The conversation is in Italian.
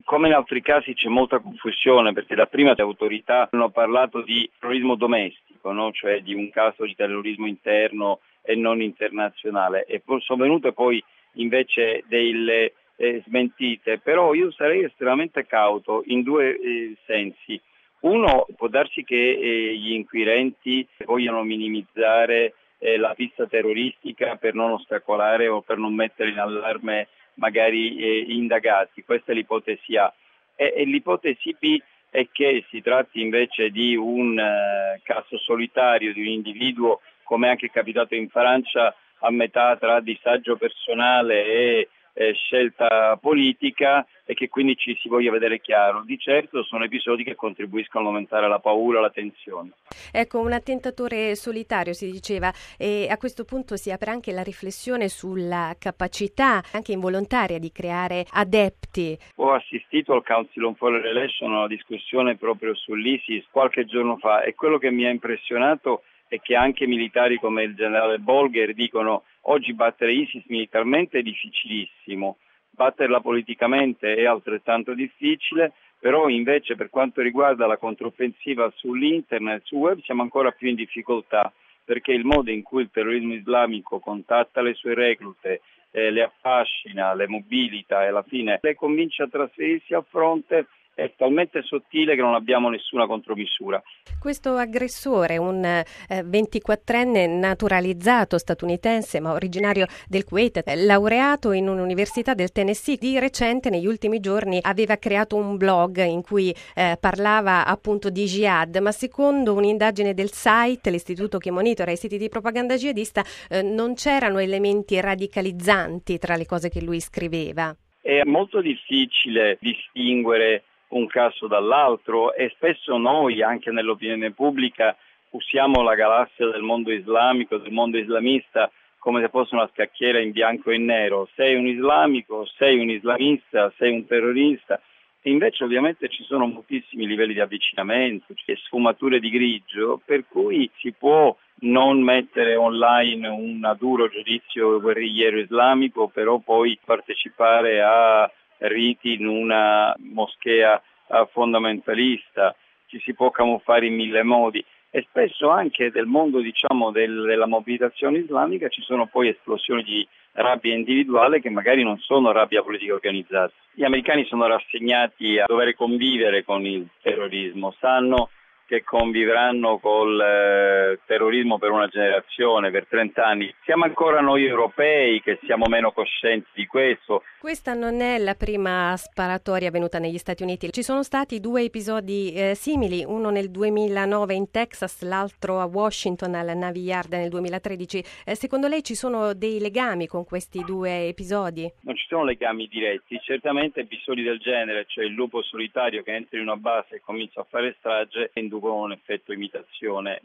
Come in altri casi c'è molta confusione, perché dapprima le autorità hanno parlato di terrorismo domestico, no? Cioè di un caso di terrorismo interno e non internazionale, e poi sono venute poi invece delle smentite, però io sarei estremamente cauto in due sensi. Uno, può darsi che gli inquirenti vogliano minimizzare la pista terroristica per non ostacolare o per non mettere in allarme magari indagati, questa è l'ipotesi A. E l'ipotesi B è che si tratti invece di un caso solitario, di un individuo, come anche è capitato in Francia, a metà tra disagio personale e scelta politica, e che quindi ci si voglia vedere chiaro. Di certo sono episodi che contribuiscono a aumentare la paura, la tensione. Ecco, un attentatore solitario si diceva, e a questo punto si apre anche la riflessione sulla capacità anche involontaria di creare adepti. Ho assistito al Council on Foreign Relations a una discussione proprio sull'ISIS qualche giorno fa, e quello che mi ha impressionato è che anche militari come il generale Bolger dicono: oggi battere ISIS militarmente è difficilissimo, batterla politicamente è altrettanto difficile, però invece per quanto riguarda la controffensiva sull'internet, sul web, siamo ancora più in difficoltà, perché il modo in cui il terrorismo islamico contatta le sue reclute, le affascina, le mobilita e alla fine le convince a trasferirsi al fronte è talmente sottile che non abbiamo nessuna contromisura. Questo aggressore, un 24enne naturalizzato statunitense ma originario del Kuwait, laureato in un'università del Tennessee, di recente negli ultimi giorni aveva creato un blog in cui parlava appunto di jihad, ma secondo un'indagine del site, l'istituto che monitora i siti di propaganda jihadista, non c'erano elementi radicalizzanti tra le cose che lui scriveva. È molto difficile distinguere un caso dall'altro, e spesso noi anche nell'opinione pubblica usiamo la galassia del mondo islamico, del mondo islamista, come se fosse una scacchiera in bianco e nero. Sei un islamico, sei un islamista, sei un terrorista. E invece ovviamente ci sono moltissimi livelli di avvicinamento e sfumature di grigio, per cui si può non mettere online un duro giudizio guerrigliero islamico, però poi partecipare a riti in una moschea fondamentalista, ci si può camuffare in mille modi, e spesso anche del mondo della mobilitazione islamica ci sono poi esplosioni di rabbia individuale che magari non sono rabbia politica organizzata. Gli americani sono rassegnati a dover convivere con il terrorismo, sanno che convivranno col terrorismo per una generazione, per 30 anni. Siamo ancora noi europei che siamo meno coscienti di questo. Questa non è la prima sparatoria avvenuta negli Stati Uniti. Ci sono stati due episodi simili, uno nel 2009 in Texas, l'altro a Washington alla Navy Yard nel 2013. Secondo lei ci sono dei legami con questi due episodi? Non ci sono legami diretti, certamente episodi del genere, cioè il lupo solitario che entra in una base e comincia a fare strage, inducono un effetto imitazione.